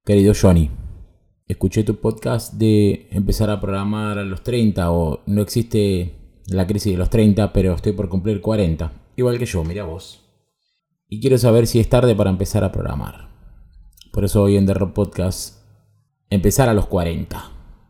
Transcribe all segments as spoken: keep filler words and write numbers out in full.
Querido Johnny, escuché tu podcast de empezar a programar a los treinta o no existe la crisis de los treinta, pero estoy por cumplir cuarenta. Igual que yo, mira vos. Y quiero saber si es tarde para empezar a programar. Por eso hoy en The Rock Podcast, empezar a los cuarenta.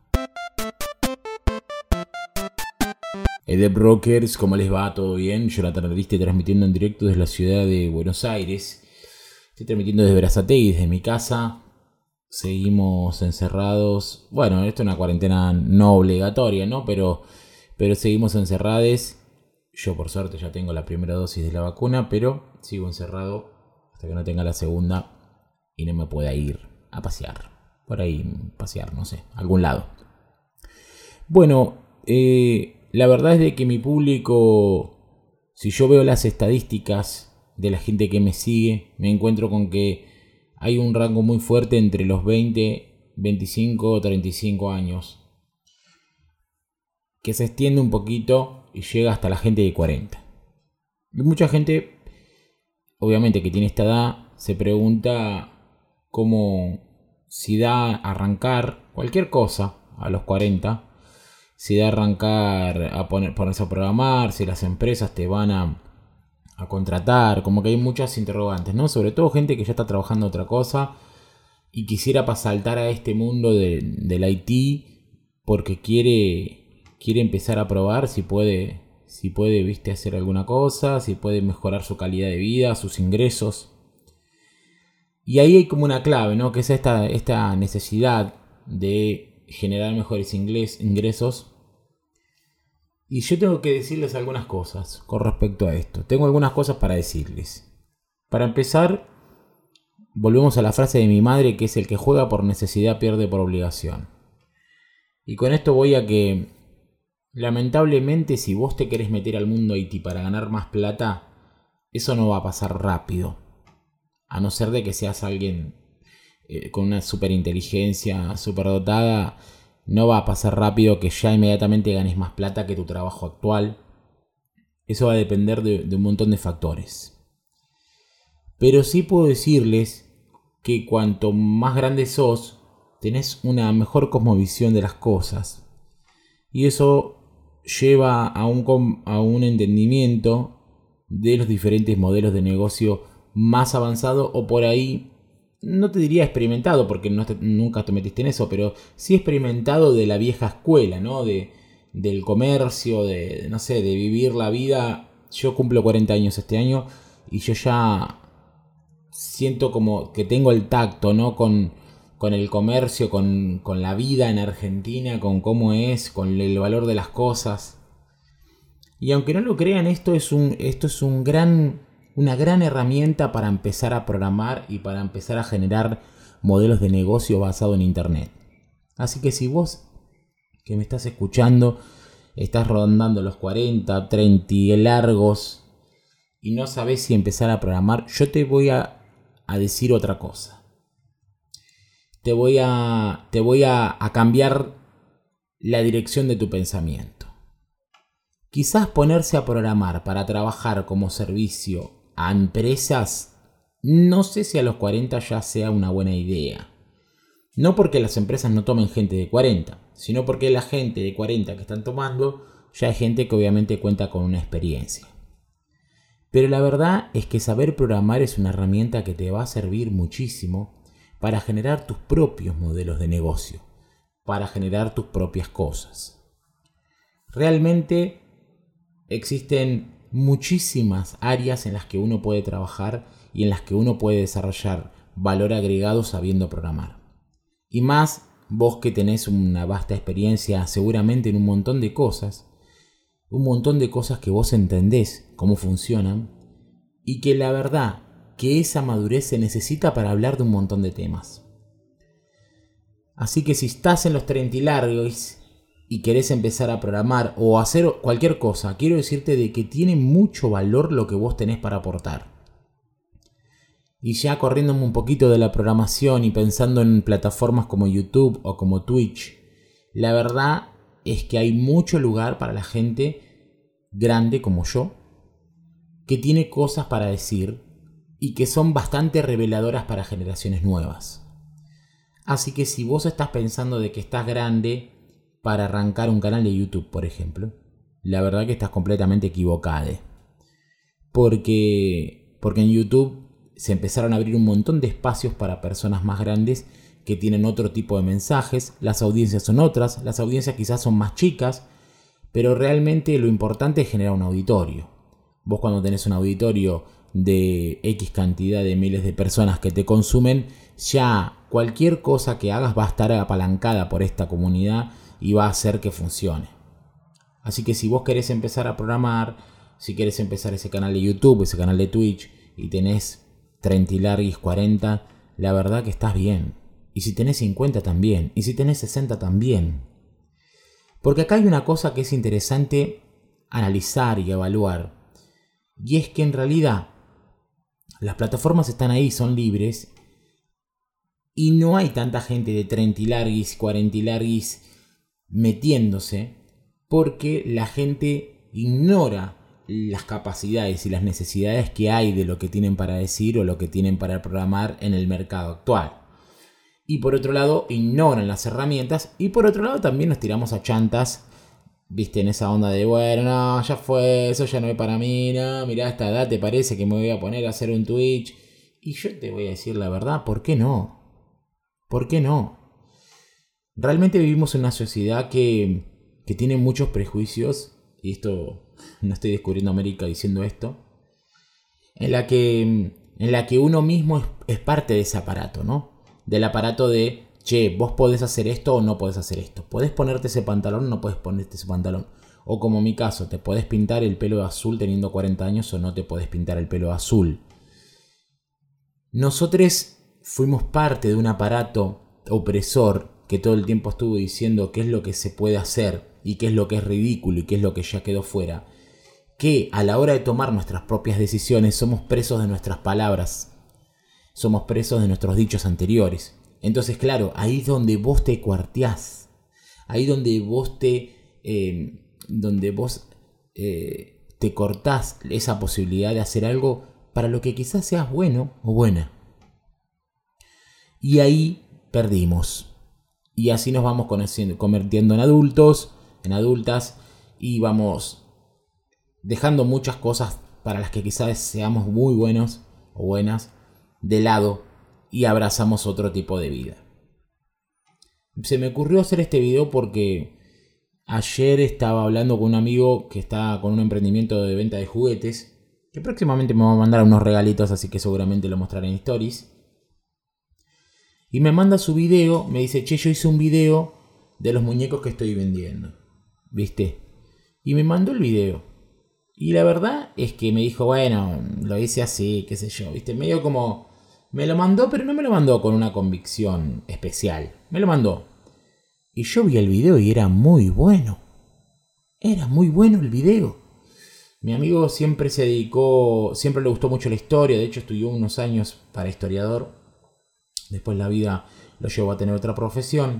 Edep Rockers, ¿cómo les va? ¿Todo bien? Yo la estoy transmitiendo en directo desde la ciudad de Buenos Aires. Estoy transmitiendo desde Berazategui, desde mi casa. Seguimos encerrados. Bueno, esto es una cuarentena no obligatoria, ¿no? Pero, pero seguimos encerrados. Yo por suerte ya tengo la primera dosis de la vacuna, pero sigo encerrado hasta que no tenga la segunda y no me pueda ir a pasear. Por ahí pasear, no sé, a algún lado. Bueno, eh, la verdad es de que mi público, si yo veo las estadísticas de la gente que me sigue, me encuentro con que hay un rango muy fuerte entre los veinte, veinticinco o treinta y cinco años, que se extiende un poquito y llega hasta la gente de cuarenta. Y mucha gente, obviamente que tiene esta edad, se pregunta cómo, si da arrancar cualquier cosa a los cuarenta, si da arrancar a poner, ponerse a programar, si las empresas te van a... a contratar, como que hay muchas interrogantes, ¿no? Sobre todo gente que ya está trabajando otra cosa y quisiera saltar a este mundo de, del I T porque quiere, quiere empezar a probar si puede, si puede, viste, hacer alguna cosa, si puede mejorar su calidad de vida, sus ingresos. Y ahí hay como una clave, ¿no? Que es esta, esta necesidad de generar mejores ingles, ingresos. Y yo tengo que decirles algunas cosas con respecto a esto. Tengo algunas cosas para decirles. Para empezar, volvemos a la frase de mi madre, que es: el que juega por necesidad pierde por obligación. Y con esto voy a que, lamentablemente, si vos te querés meter al mundo I T para ganar más plata, eso no va a pasar rápido. A no ser de que seas alguien eh, con una superinteligencia, superdotada. No va a pasar rápido que ya inmediatamente ganes más plata que tu trabajo actual. Eso va a depender de, de un montón de factores. Pero sí puedo decirles que cuanto más grande sos, tenés una mejor cosmovisión de las cosas. Y eso lleva a un, a un entendimiento de los diferentes modelos de negocio más avanzado, o por ahí... no te diría experimentado porque no te, nunca te metiste en eso, pero sí experimentado de la vieja escuela, ¿no? De, del comercio, de, no sé, de vivir la vida. Yo cumplo cuarenta años este año y yo ya siento como que tengo el tacto, ¿no? Con, con el comercio, con, con la vida en Argentina, con cómo es, con el valor de las cosas. Y aunque no lo crean, esto es un, esto es un gran... una gran herramienta para empezar a programar y para empezar a generar modelos de negocio basados en internet. Así que si vos que me estás escuchando estás rondando los cuarenta, treinta largos y no sabés si empezar a programar, yo te voy a, a decir otra cosa. Te voy a, te voy a, a cambiar la dirección de tu pensamiento. Quizás ponerse a programar para trabajar como servicio a empresas, no sé si a los cuarenta ya sea una buena idea. No porque las empresas no tomen gente de cuarenta, sino porque la gente de cuarenta que están tomando ya es gente que obviamente cuenta con una experiencia. Pero la verdad es que saber programar es una herramienta que te va a servir muchísimo para generar tus propios modelos de negocio, para generar tus propias cosas. Realmente existen muchísimas áreas en las que uno puede trabajar y en las que uno puede desarrollar valor agregado sabiendo programar. Y más vos que tenés una vasta experiencia seguramente en un montón de cosas, un montón de cosas que vos entendés cómo funcionan y que la verdad que esa madurez se necesita para hablar de un montón de temas. Así que si estás en los treinta y largos y querés empezar a programar o hacer cualquier cosa, quiero decirte de que tiene mucho valor lo que vos tenés para aportar. Y ya corriéndome un poquito de la programación y pensando en plataformas como YouTube o como Twitch, la verdad es que hay mucho lugar para la gente grande como yo, que tiene cosas para decir y que son bastante reveladoras para generaciones nuevas. Así que si vos estás pensando de que estás grande para arrancar un canal de YouTube, por ejemplo, la verdad que estás completamente equivocado. Porque, porque en YouTube se empezaron a abrir un montón de espacios para personas más grandes que tienen otro tipo de mensajes. Las audiencias son otras, las audiencias quizás son más chicas, pero realmente lo importante es generar un auditorio. Vos cuando tenés un auditorio de X cantidad de miles de personas que te consumen, ya cualquier cosa que hagas va a estar apalancada por esta comunidad y va a hacer que funcione. Así que si vos querés empezar a programar, si querés empezar ese canal de YouTube, ese canal de Twitch, y tenés treinta y larguis, cuarenta, la verdad que estás bien. Y si tenés cincuenta también, y si tenés sesenta también. Porque acá hay una cosa que es interesante analizar y evaluar. Y es que en realidad las plataformas están ahí, son libres. Y no hay tanta gente de treinta y larguis, cuarenta y larguis metiéndose. Porque la gente ignora las capacidades y las necesidades que hay de lo que tienen para decir o lo que tienen para programar en el mercado actual. Y por otro lado, ignoran las herramientas. Y por otro lado, también nos tiramos a chantas, viste, en esa onda de, bueno, no, ya fue, eso ya no es para mí, no, mirá, a esta edad te parece que me voy a poner a hacer un Twitch. Y yo te voy a decir la verdad, ¿por qué no? ¿Por qué no? Realmente vivimos en una sociedad que, que tiene muchos prejuicios, y esto, no estoy descubriendo América diciendo esto, en la que, en la que uno mismo es, es parte de ese aparato, ¿no? Del aparato de, che, vos podés hacer esto o no podés hacer esto. Podés ponerte ese pantalón o no podés ponerte ese pantalón. O como en mi caso, te podés pintar el pelo de azul teniendo cuarenta años o no te podés pintar el pelo de azul. Nosotros fuimos parte de un aparato opresor que todo el tiempo estuvo diciendo qué es lo que se puede hacer y qué es lo que es ridículo y qué es lo que ya quedó fuera. Que a la hora de tomar nuestras propias decisiones somos presos de nuestras palabras. Somos presos de nuestros dichos anteriores. Entonces, claro, ahí es donde vos te cuarteás. Ahí donde vos te... Eh, donde vos eh, te cortás esa posibilidad de hacer algo para lo que quizás seas bueno o buena. Y ahí perdimos. Y así nos vamos convirtiendo en adultos, en adultas, y vamos dejando muchas cosas para las que quizás seamos muy buenos o buenas de lado y abrazamos otro tipo de vida. Se me ocurrió hacer este video porque ayer estaba hablando con un amigo que está con un emprendimiento de venta de juguetes, que próximamente me va a mandar unos regalitos, así que seguramente lo mostraré en stories. Y me manda su video, me dice, che, yo hice un video de los muñecos que estoy vendiendo, ¿viste? Y me mandó el video. Y la verdad es que me dijo, bueno, lo hice así, qué sé yo, ¿viste? Medio como... Me lo mandó, pero no me lo mandó con una convicción especial. Me lo mandó. Y yo vi el video y era muy bueno. Era muy bueno el video. Mi amigo siempre se dedicó, siempre le gustó mucho la historia. De hecho, estudió unos años para historiador. Después la vida lo llevó a tener otra profesión.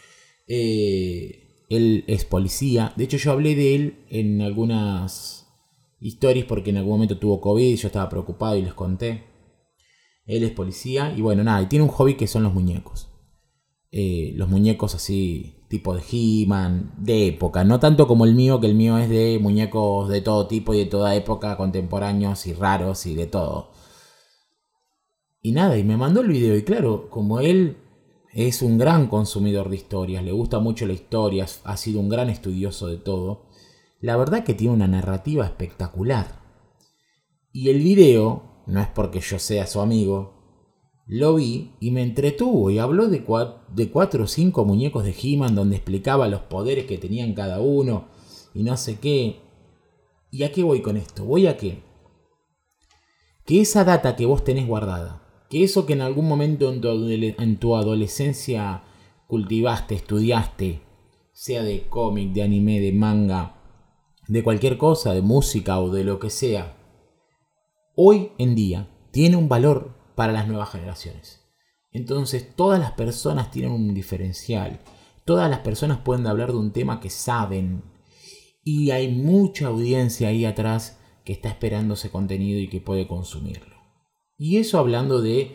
Eh, él es policía. De hecho, yo hablé de él en algunas historias porque en algún momento tuvo COVID y yo estaba preocupado y les conté. Él es policía y bueno, nada, y tiene un hobby que son los muñecos. Eh, los muñecos así, tipo de He-Man, de época. No tanto como el mío, que el mío es de muñecos de todo tipo y de toda época, contemporáneos y raros y de todo. Y nada, y me mandó el video y claro, como él es un gran consumidor de historias, le gusta mucho la historia, ha sido un gran estudioso de todo, la verdad que tiene una narrativa espectacular. Y el video... No es porque yo sea su amigo. Lo vi y me entretuvo y habló de, cua- de cuatro o cinco muñecos de He-Man donde explicaba los poderes que tenían cada uno y no sé qué. ¿Y a qué voy con esto? Voy a que que esa data que vos tenés guardada, que eso que en algún momento en tu, adole- en tu adolescencia cultivaste, estudiaste, sea de cómic, de anime, de manga, de cualquier cosa, de música o de lo que sea, hoy en día tiene un valor para las nuevas generaciones. Entonces todas las personas tienen un diferencial. Todas las personas pueden hablar de un tema que saben. Y hay mucha audiencia ahí atrás que está esperando ese contenido y que puede consumirlo. Y eso hablando de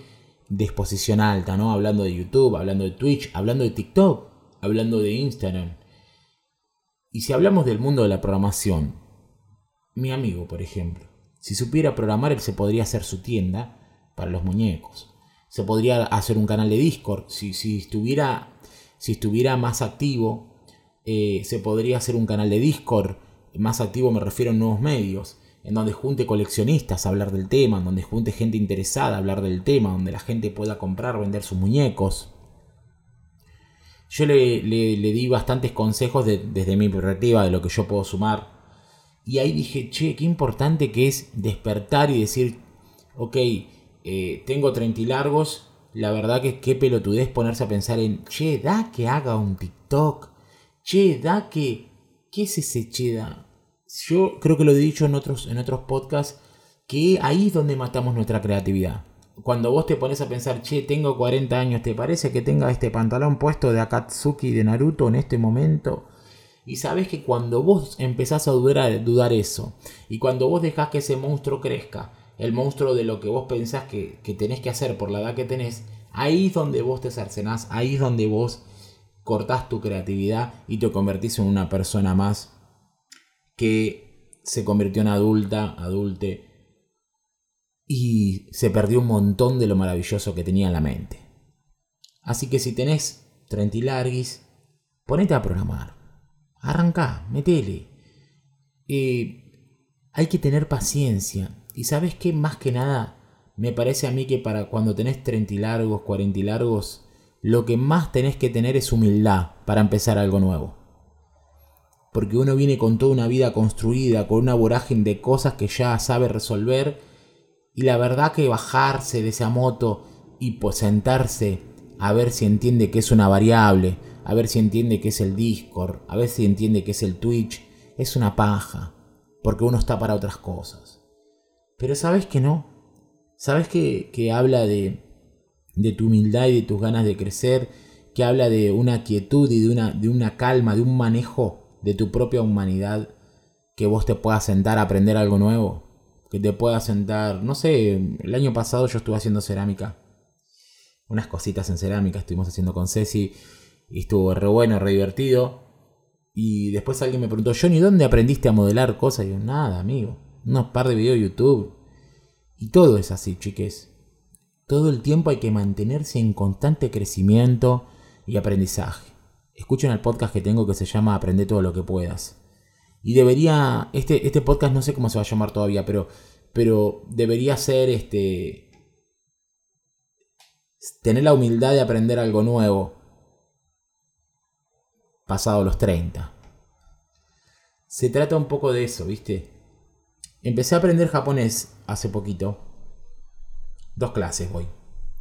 de exposición alta, ¿no? Hablando de YouTube, hablando de Twitch, hablando de TikTok, hablando de Instagram. Y si hablamos del mundo de la programación, mi amigo, por ejemplo, si supiera programar, él se podría hacer su tienda para los muñecos. Se podría hacer un canal de Discord. Si, si, estuviera, si estuviera más activo, eh, se podría hacer un canal de Discord. Más activo me refiero a nuevos medios, en donde junte coleccionistas a hablar del tema, en donde junte gente interesada a hablar del tema, donde la gente pueda comprar o vender sus muñecos. Yo le, le, le di bastantes consejos de, desde mi perspectiva de lo que yo puedo sumar. Y ahí dije, che, qué importante que es despertar y decir, ok, eh, tengo treinta y largos, la verdad que qué pelotudez ponerse a pensar en, che, da que haga un TikTok, che, da que, ¿qué es ese che da? Yo creo que lo he dicho en otros, en otros podcasts, que ahí es donde matamos nuestra creatividad. Cuando vos te pones a pensar, che, tengo cuarenta años, ¿te parece que tenga este pantalón puesto de Akatsuki de Naruto en este momento? Y sabes que cuando vos empezás a dudar, dudar eso, y cuando vos dejás que ese monstruo crezca, el monstruo de lo que vos pensás que, que tenés que hacer por la edad que tenés, ahí es donde vos te cercenás, ahí es donde vos cortás tu creatividad y te convertís en una persona más que se convirtió en adulta, adulte, y se perdió un montón de lo maravilloso que tenía en la mente. Así que si tenés treinta y larguis, ponete a programar. Arrancá, metele. Eh, hay que tener paciencia. Y sabes qué, más que nada, me parece a mí que para cuando tenés treinta y largos, cuarenta y largos, lo que más tenés que tener es humildad para empezar algo nuevo. Porque uno viene con toda una vida construida, con una vorágine de cosas que ya sabe resolver. Y la verdad que bajarse de esa moto y pues sentarse a ver si entiende que es una variable, a ver si entiende que es el Discord, a ver si entiende que es el Twitch, es una paja, porque uno está para otras cosas. Pero sabes que no, sabes que, que habla de, de tu humildad y de tus ganas de crecer, que habla de una quietud y de una, de una calma, de un manejo de tu propia humanidad, que vos te puedas sentar a aprender algo nuevo, que te puedas sentar, no sé, el año pasado yo estuve haciendo cerámica, unas cositas en cerámica estuvimos haciendo con Ceci, y estuvo re bueno, re divertido. Y después alguien me preguntó, Johnny, ¿dónde aprendiste a modelar cosas? Y yo, nada, amigo, unos par de videos de YouTube. Y todo es así, chiques. Todo el tiempo hay que mantenerse en constante crecimiento y aprendizaje. Escuchen el podcast que tengo que se llama Aprende todo lo que puedas. Y debería, este, este podcast no sé cómo se va a llamar todavía, pero, pero debería ser este, tener la humildad de aprender algo nuevo pasado los treinta. Se trata un poco de eso, ¿viste? Empecé a aprender japonés hace poquito. Dos clases voy.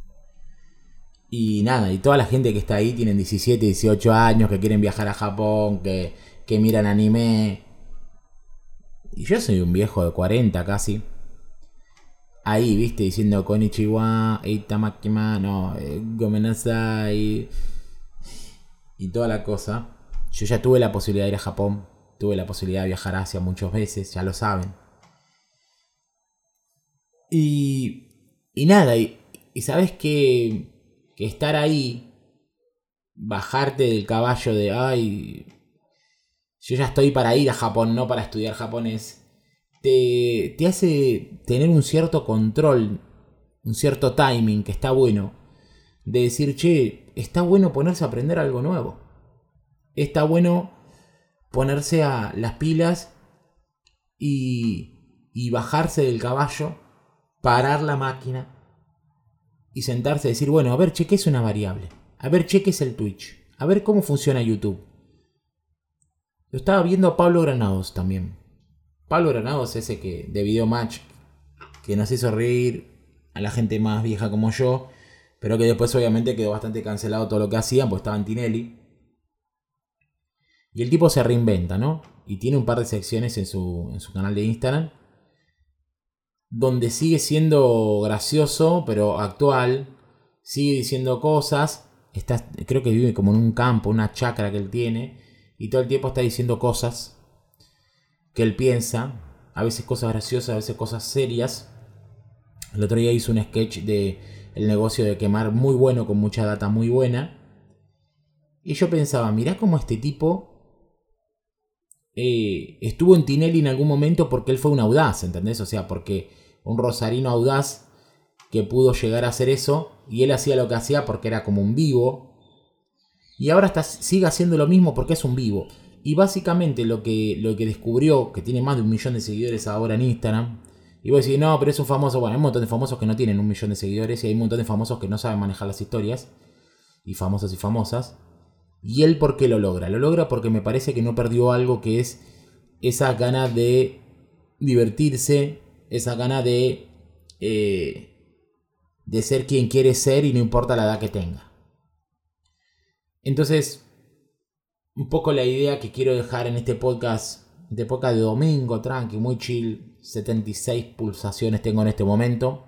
Y nada, y toda la gente que está ahí tienen diecisiete, dieciocho años, que quieren viajar a Japón, que, que miran anime. Y yo soy un viejo de cuarenta casi. Ahí, ¿viste? Diciendo konnichiwa, itamakima, no, eh, gomenasai. Y toda la cosa. Yo ya tuve la posibilidad de ir a Japón. Tuve la posibilidad de viajar a Asia muchas veces, ya lo saben. Y, y nada, y, y sabes que, que estar ahí, bajarte del caballo de, ay, yo ya estoy para ir a Japón, no para estudiar japonés, te, te hace tener un cierto control, un cierto timing que está bueno. De decir, che, está bueno ponerse a aprender algo nuevo. Está bueno ponerse a las pilas y, y bajarse del caballo, parar la máquina y sentarse a decir, bueno, a ver, che, ¿qué es una variable? A ver, che, ¿qué es el Twitch? A ver cómo funciona YouTube. Lo estaba viendo a Pablo Granados también. Pablo Granados, ese que de Video Match, que nos hizo reír a la gente más vieja como yo, pero que después obviamente quedó bastante cancelado todo lo que hacían, pues estaba en Tinelli. Y el tipo se reinventa, ¿no? Y tiene un par de secciones en su, en su canal de Instagram, donde sigue siendo gracioso, pero actual. Sigue diciendo cosas. Está, creo que vive como en un campo, una chacra que él tiene. Y todo el tiempo está diciendo cosas que él piensa. A veces cosas graciosas, a veces cosas serias. El otro día hizo un sketch de el negocio de quemar muy bueno con mucha data muy buena. Y yo pensaba, mirá cómo este tipo eh, estuvo en Tinelli en algún momento porque él fue un audaz, ¿entendés? O sea, porque un rosarino audaz que pudo llegar a hacer eso, y él hacía lo que hacía porque era como un vivo, y ahora está, sigue haciendo lo mismo porque es un vivo. Y básicamente lo que, lo que descubrió, que tiene más de un millón de seguidores ahora en Instagram, y vos decís, no, pero es un famoso. Bueno, hay un montón de famosos que no tienen un millón de seguidores, y hay un montón de famosos que no saben manejar las historias, y famosos y famosas. ¿Y él por qué lo logra? Lo logra porque me parece que no perdió algo, que es esa gana de divertirse, esa gana de, eh, de ser quien quiere ser y no importa la edad que tenga. Entonces, un poco la idea que quiero dejar en este podcast, de podcast de domingo, tranqui, muy chill, setenta y seis pulsaciones tengo en este momento,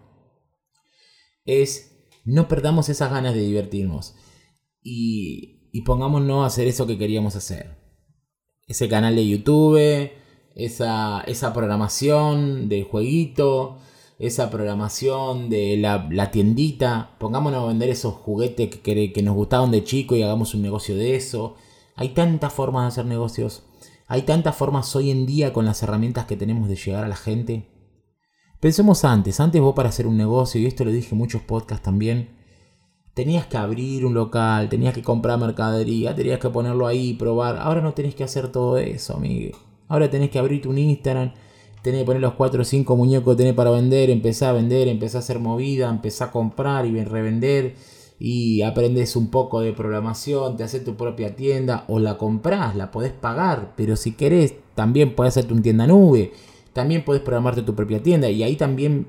es no perdamos esas ganas de divertirnos y, y pongámonos a hacer eso que queríamos hacer. Ese canal de YouTube, esa, esa programación del jueguito, esa programación de la, la tiendita. Pongámonos a vender esos juguetes que, que, que nos gustaban de chico y hagamos un negocio de eso. Hay tantas formas de hacer negocios. Hay tantas formas hoy en día con las herramientas que tenemos de llegar a la gente. Pensemos antes. Antes vos, para hacer un negocio, y esto lo dije en muchos podcasts también, tenías que abrir un local, tenías que comprar mercadería, tenías que ponerlo ahí, probar. Ahora no tenés que hacer todo eso, amigo. Ahora tenés que abrirte un Instagram, tenés que poner los cuatro o cinco muñecos que tenés para vender, empezar a vender, empezar a hacer movida, empezar a comprar y revender, y aprendes un poco de programación, te haces tu propia tienda, o la comprás, la podés pagar, pero si querés también podés hacerte una tienda nube, también podés programarte tu propia tienda, y ahí también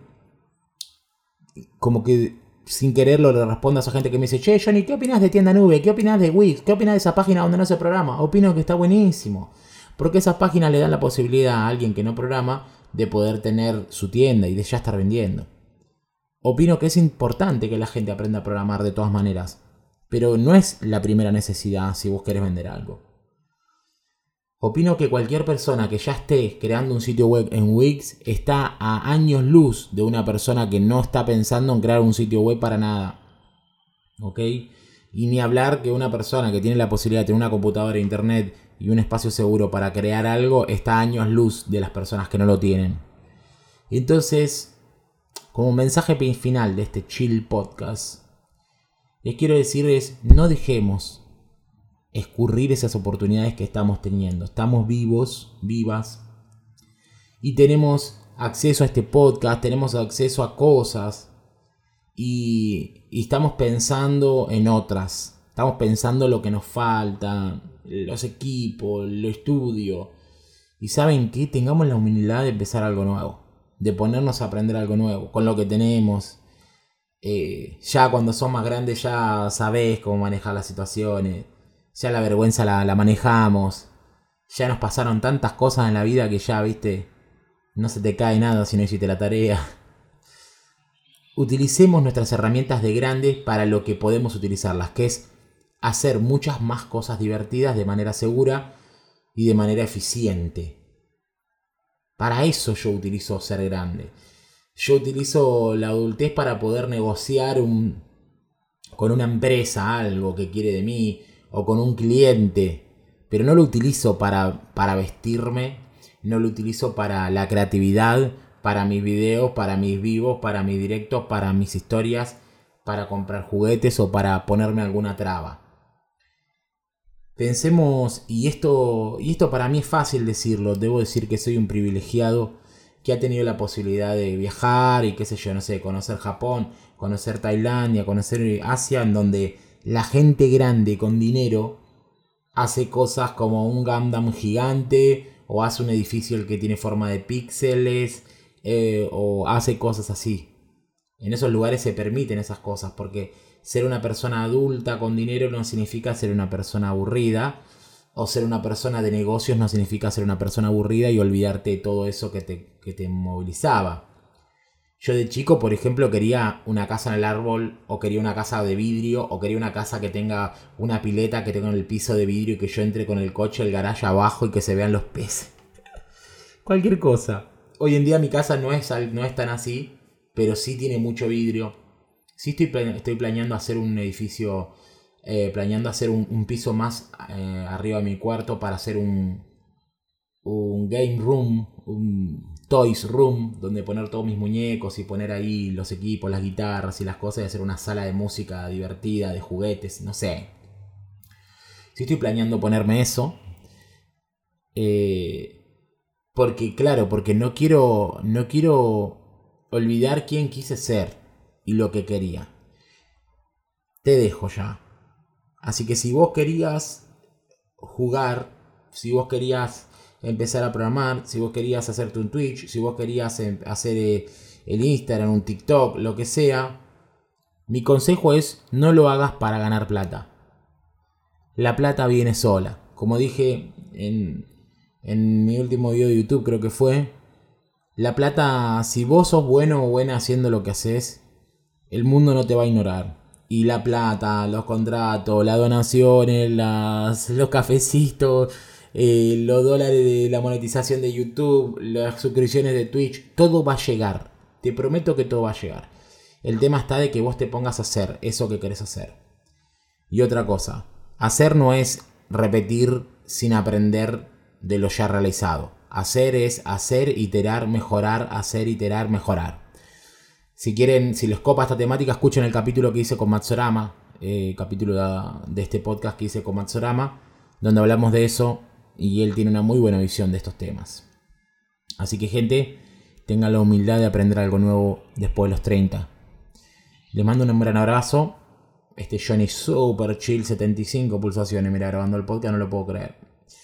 como que sin quererlo le respondo a esa gente que me dice, che, Johnny, ¿qué opinas de tienda nube? ¿Qué opinas de Wix? ¿Qué opinas de esa página donde no se programa? Opino que está buenísimo, porque esas páginas le dan la posibilidad a alguien que no programa de poder tener su tienda y de ya estar vendiendo. Opino que es importante que la gente aprenda a programar de todas maneras, pero no es la primera necesidad si vos querés vender algo. Opino que cualquier persona que ya esté creando un sitio web en Wix está a años luz de una persona que no está pensando en crear un sitio web para nada. ¿Ok? Y ni hablar que una persona que tiene la posibilidad de tener una computadora, internet y un espacio seguro para crear algo está a años luz de las personas que no lo tienen. Entonces, como mensaje final de este chill podcast, les quiero decirles, no dejemos escurrir esas oportunidades que estamos teniendo. Estamos vivos, vivas, y tenemos acceso a este podcast, tenemos acceso a cosas, y, y estamos pensando en otras. Estamos pensando lo que nos falta, los equipos, el estudio. Y ¿saben qué? Tengamos la humildad de empezar algo nuevo, de ponernos a aprender algo nuevo con lo que tenemos. Eh, ya cuando sos más grandes ya sabés cómo manejar las situaciones. Ya la vergüenza la, la manejamos. Ya nos pasaron tantas cosas en la vida que ya, viste, no se te cae nada si no hiciste la tarea. Utilicemos nuestras herramientas de grandes para lo que podemos utilizarlas, que es hacer muchas más cosas divertidas de manera segura y de manera eficiente. Para eso yo utilizo ser grande. Yo utilizo la adultez para poder negociar un, con una empresa algo que quiere de mí, o con un cliente, pero no lo utilizo para, para vestirme, no lo utilizo para la creatividad, para mis videos, para mis vivos, para mis directos, para mis historias, para comprar juguetes o para ponerme alguna traba. Pensemos, y esto, y esto para mí es fácil decirlo, debo decir que soy un privilegiado que ha tenido la posibilidad de viajar y qué sé yo, no sé, conocer Japón, conocer Tailandia, conocer Asia, en donde la gente grande con dinero hace cosas como un Gundam gigante, o hace un edificio el que tiene forma de píxeles, eh, o hace cosas así. En esos lugares se permiten esas cosas, porque ser una persona adulta con dinero no significa ser una persona aburrida, o ser una persona de negocios no significa ser una persona aburrida y olvidarte de todo eso que te, que te movilizaba. Yo de chico, por ejemplo, quería una casa en el árbol, o quería una casa de vidrio, o quería una casa que tenga una pileta que tenga en el piso de vidrio y que yo entre con el coche, el garaje abajo y que se vean los peces. Cualquier cosa. Hoy en día mi casa no es, no es tan así, pero sí tiene mucho vidrio, Sí estoy, plane- estoy planeando hacer un edificio, eh, planeando hacer un, un piso más eh, arriba de mi cuarto para hacer un, un game room, un toys room, donde poner todos mis muñecos y poner ahí los equipos, las guitarras y las cosas y hacer una sala de música divertida, de juguetes, no sé. Sí estoy planeando ponerme eso. Eh, porque, claro, porque no quiero, no quiero olvidar quién quise ser y lo que quería. Te dejo ya. Así que si vos querías jugar, si vos querías empezar a programar, si vos querías hacerte un Twitch, si vos querías hacer eh, el Instagram, un TikTok, lo que sea, mi consejo es no lo hagas para ganar plata. La plata viene sola. Como dije en, en mi último video de YouTube, creo que fue, la plata, si vos sos bueno o buena haciendo lo que haces, el mundo no te va a ignorar. Y la plata, los contratos, las donaciones, las, los cafecitos, eh, los dólares de la monetización de YouTube, las suscripciones de Twitch, todo va a llegar. Te prometo que todo va a llegar. El tema está de que vos te pongas a hacer eso que querés hacer. Y otra cosa, hacer no es repetir sin aprender de lo ya realizado. Hacer es hacer, iterar, mejorar, hacer, iterar, mejorar. Si quieren, si les copa esta temática, escuchen el capítulo que hice con Matsurama, eh, capítulo de, de este podcast que hice con Matsurama, donde hablamos de eso y él tiene una muy buena visión de estos temas. Así que, gente, tengan la humildad de aprender algo nuevo después de los treinta. Les mando un gran abrazo. Este Johnny Super Chill, setenta y cinco pulsaciones, mira, grabando el podcast, no lo puedo creer.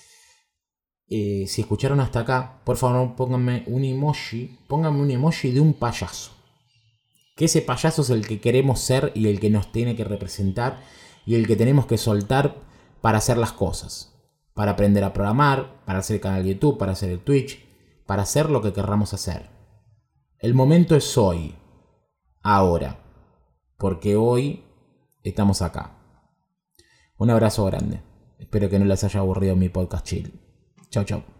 Eh, si escucharon hasta acá, por favor pónganme un emoji, pónganme un emoji de un payaso. Que ese payaso es el que queremos ser y el que nos tiene que representar y el que tenemos que soltar para hacer las cosas. Para aprender a programar, para hacer el canal de YouTube, para hacer el Twitch, para hacer lo que querramos hacer. El momento es hoy, ahora, porque hoy estamos acá. Un abrazo grande. Espero que no les haya aburrido mi podcast chill. Chau, chau.